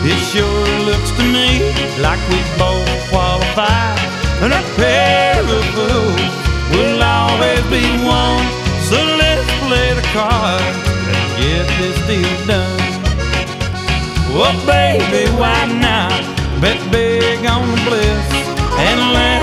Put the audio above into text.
It sure looks to me like we both qualify, and a pair of fools will always be one. So let's play the cards and get this deal done. Well, baby, why not bet big on the bliss and let